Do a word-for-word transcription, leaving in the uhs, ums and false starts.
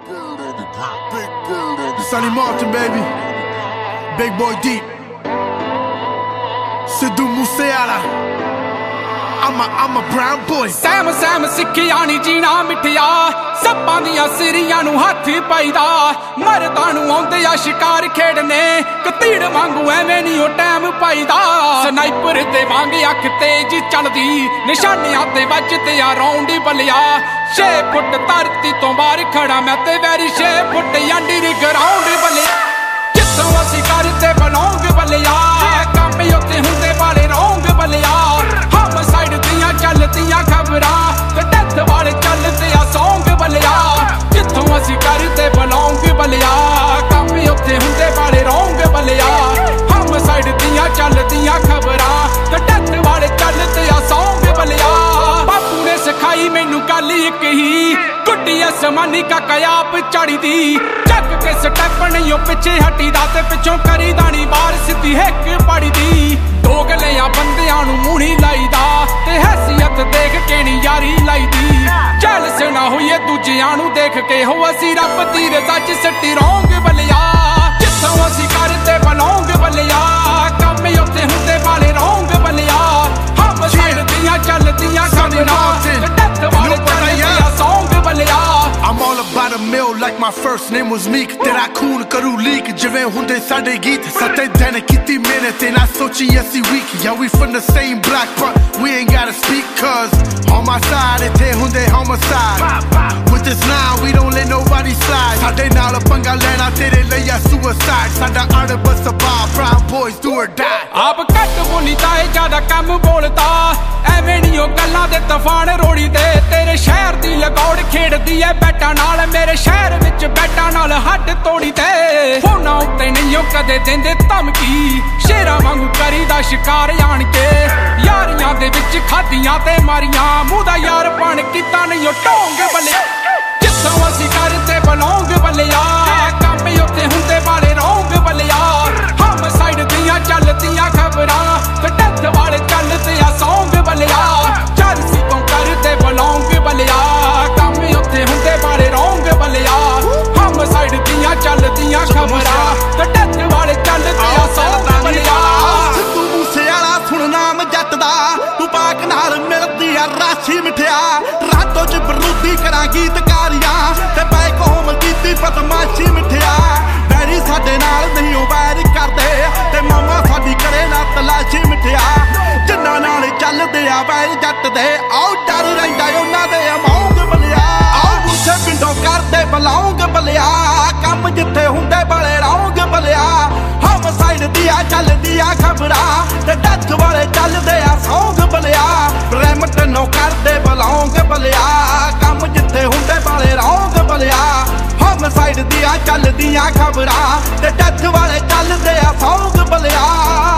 Sonny Martin, baby. Big Boy Deep. Sidhu Moosewala. I'm a, I'm a brown boy. Sam Sam ਸਿੱਖਿਆ ਨੀ ਜੀਣਾ ਮਿੱਠਿਆ ਸੱਪਾਂ ਦੀਆਂ ਸਿਰੀਆਂ ਨੂੰ ਹੱਥ ਪਾਈਦਾ ਮਰਦਾਂ ਨੂੰ ਆਉਂਦੇ ਆ ਸ਼ਿਕਾਰ ਖੇਡਨੇ ਕਤੀੜ ਵਾਂਗੂ ਐਵੇਂ ਨਹੀਂ ਉਹ ਟਾਈਮ ਪਾਈਦਾ ਸਨਾਈਪਰ ਤੇ ਵਾਂਗ ਅੱਖ ਤੇਜ਼ ਚੱਲਦੀ ਨਿਸ਼ਾਨਿਆਂ ਤੇ ਵੱਜਦੇ ਆ ਰੌਂਡ ਬਲਿਆ ਛੇ ਫੁੱਟ ਧਰਤੀ ਤੋਂ ਬਾਹਰ ਖੜਾ ਮੈਂ ਤੇ ਵੈਰੀ ਛੇ ਫੁੱਟ ਅੰਡਰ ਗਰਾਊਂਡ ਬਲਿਆ ਜਿੱਥੋਂ ਅਸੀਂ ਕਰਦੇ ਬਲੌਂਗ ਬਲਿਆ ਕੰਮ ਉੱਤੇ ਹੁੰਦੇ ਵਾਲੇ ਰੌਂਗ ਬਲਿਆ ਹਮ ਸਾਈਡ ਦੀਆਂ ਚੱਲਦੀਆਂ ਖਬਰਾਂ ਤੇ ਡੈਥ ਵਾਲੇ ਚੱਲਦੇ ਆ ਸੌਂਗ ਬਲਿਆ ਜਿੱਥੋਂ ਅਸੀਂ ਕਰਦੇ ਬਲੌਂਗ ਬਲਿਆ ਕੰਮ ਉੱਤੇ ਹੁੰਦੇ ਵਾਲੇ ਰੌਂਗ ਬਲਿਆ ਹਮ ਸਾਈਡ ਦੀਆਂ ਚੱਲਦੀਆਂ ਖਬਰਾਂ ਤੇ ਡੈਥ ਵਾਲੇ ਚੱਲਦੇ ਆ ਸੌਂਗ ਬਲਿਆ ਬਾਪੂ ਨੇ ਸਿਖਾਈ ਮੈਨੂੰ ਗੱਲ ਇੱਕ ਹੀ ਗੁੱਡੀ ਅਸਮਾਨੀ ਕਾਕਾ ਆਪ ਚੜੀਦੀ ਚੱਕ ਕੇ ਸਟੈਪ ਨਹੀਂ ਉਹ ਪਿੱਛੇ ਹਟੀਦਾ ਤੇ ਪਿੱਛੋਂ ਕਰੀਦਾ ਨੀ ਬਾਹਰ ਸਿੱਧੀ ਹਿੱਕ ਪੜੀਦੀ ਦੋਗਲਿਆਂ ਬੰਦਿਆਂ ਨੂੰ ਮੂਹਣੀ ਲਾਈਦਾ ਤੇ ਹੈਸੀਅਤ ਦੇਖ ਕੇ ਨੀ ਯਾਰੀ ਲਾਈਦੀ ਜੈਲਸ ਨਾ ਹੋਈਏ ਦੂਜਿਆਂ ਨੂੰ ਦੇਖ ਕੇ ਹੋ ਅਸੀਂ ਰੱਬ ਦੀ ਰਜ਼ਾ ਚ ਸੱਟੀ ਰੌਂਗ ਬਲਿਆ ਜਿੱਥੋਂ ਅਸੀਂ ਕਰਦੇ ਬਲੌਂਗ ਬਲਿਆ ਕੰਮ ਉੱਤੇ ਹੁੰਦੇ ਵਾਲੇ ਰੌਂਗ ਬਲਿਆ ਹਮ ਸਾਈਡ ਦੀਆਂ ਚੱਲਦੀਆਂ ਖਬਰਾਂ ਤੇ ਡੈਥ ਵਾਲੇ ਚੱਲਦੇ ਆ ਸੌਂਗ ਬਲਿਆ I'm all about a meal like my first name was Meek ਤੇਰਾ ਖੂਨ ਕਰੂ ਲੀਕ ਜਿਵੇਂ ਹੁੰਦੇ ਸਾਡੇ ਗੀਤ ਸੱਤੇ ਦਿਨ ਕੀਤੀ ਮਿਹਨਤ ਤੇ ਨਾ ਸੋਚੀ ਅਸੀਂ weak yeah we from the same block but we ain't gotta speak cause on my side ਇੱਥੇ ਹੁੰਦੇ homicide with this line we don't let nobody slide ਸਾਡੇ ਨਾਲ ਪੰਗਾ ਲੈਣਾ ਤੇਰੇ ਲਈ ਆ suicide ਸਾਡਾ ਅਣਬਸ ਸੁਭਾਅ brown boys do or die ਆਪ ਘੱਟ ਬੋਲੀਦਾ ਏ ਜ਼ਿਆਦਾ ਕੰਮ ਬੋਲਦਾ ਐਵੇਂ ਨੀ ਉਹ ਗੱਲਾਂ ਦੇ ਤੂਫਾਨ ਰੋੜੀ ਦੇ ਤੇਰੇ ਸ਼ਹਿਰ ਦੀ ਲਗੌੜ ਖੇਡਦੀ ਐ ਬੈਟਾਂ ਨਾਲ ਮੇਰੇ ਸ਼ਹਿਰ ਵਿੱਚ ਬੈਟਾਂ ਨਾਲ ਹੱਡ ਤੋੜੀ ਤੇ ਫੋਨਾਂ ਉੱਤੇ ਨਹੀਂ ਉਹ ਕਦੇ ਦਿੰਦੇ ਧਮਕੀ ਸ਼ੇਰਾਂ ਵਾਂਗੂ ਕਰੀਦਾ ਸ਼ਿਕਾਰ ਆਣ ਕੇ ਯਾਰੀਆਂ ਦੇ ਵਿੱਚ ਖਾਦੀਆਂ ਤੇ ਮਾਰੀਆਂ ਮੂੰਹ ਦਾ ਯਾਰ ਬਣ ਕੀਤਾ ਨਹੀਂ ਉਹ ਢੋਂਗ ਬਲਿਆ ਜਿੱਥੋਂ ਅਸੀਂ ਕਰਦੇ ਬਲੌਂਗ ਬਲਿਆ ਕੰਮ ਉੱਤੇ ਹੁੰਦੇ ਵਾਲੇ ਰੌਂਗ ਬਲਿਆ ਹਮ ਸਾਈਡ ਦੀਆਂ ਚੱਲਦੀਆਂ ਖਬਰਾਂ ਤੇ ਡੈਥ ਵਾਲੇ ਚੱਲਦੇ ਆ ਸੌਂਗ ਬਲਿਆ ਚਰਸੀ ਤੋਂ ਕਰਦੇ ਬਲੌਂਗ ਬਲਿਆ ਕੰਮ ਉੱਤੇ ਹੁੰਦੇ ਵਾਲੇ ਰੌਂਗ ਬਲਿਆ ਹਮ ਸਾਈਡ ਦੀਆਂ ਚੱਲਦੀਆਂ ਖਬਰਾਂ ਤੇ ਡੈਥ ਵਾਲੇ ਚੱਲਦੇ ਆ ਸੌਂਗ ਬਲਿਆ ਸਿੱਧੂ ਮੂਸੇਵਾਲਾ ਸੁਣ ਨਾਮ ਜੱਟ ਦਾ ਤੂੰ ਪਾਕ ਨਾਲ ਮਿਲਦੀ ਆ ਰਾਸ਼ੀ ਮਿਠਿਆ ਰਾਤੋਂ ਚ ਬਰੂਦੀ ਕਰਾਂ ਗੀਤਕਾਰੀਆਂ ਤੇ ਪੈ ਕੋਮ ਕੀਤੀ ਬਦਮਾਸ਼ੀ ਮਿਠਿਆ ਬੈਰੀ ਸਾਡੇ ਨਾਲ ਨਹੀਂ ਉਹ ਬੈਰ ਕਰਦੇ ਤੇ ਮਾਮਾ ਸਾਡੀ ਕਰੇ ਨਾ ਤਲਾਸ਼ੀ ਮਿਠਿਆ ਜਿੰਨਾ ਨਾਲ ਚੱਲਦੇ ਆ ਬੈਰ ਜੱਟ ਦੇ ਆਉ ਡਰ ਰਹਿੰਦਾ ਉਹਨਾਂ ਦੇ ਅਮੌਂਗ ਬਲਿਆ ਆਉ ਗੁੱਸੇ ਪਿੰਡੋਂ ਕਰਦੇ ਬਲੌਂਗ ਬਲਿਆ ਕੰਮ ਜਿੱਥੇ ਹੁੰਦੇ ਬਲੇ ਰੌਂਗ ਬਲਿਆ ਹਮ ਸਾਈਡ ਦੀਆਂ ਚੱਲਦੀਆਂ ਖਬਰਾਂ ਤੇ ਡੱਥ ਵਾਲੇ ਚੱਲਦੇ ਆ ਸੌਂਗ ਬਲਿਆ ਪ੍ਰੇਮਟ ਨੋ ਕਰਦੇ ਬਲੌਂਗ ਬਲਿਆ ਕੰਮ ਜਿੱਥੇ ਹੁੰਦੇ ਬਲੇ ਰੌਂਗ ਬਲਿਆ ਹਮ ਸਾਈਡ ਦੀਆਂ ਚੱਲਦੀਆਂ ਖਬਰਾਂ ਤੇ ਡੱਥ ਵਾਲੇ ਚੱਲਦੇ ਆ ਸੌਂਗ ਬਲਿਆ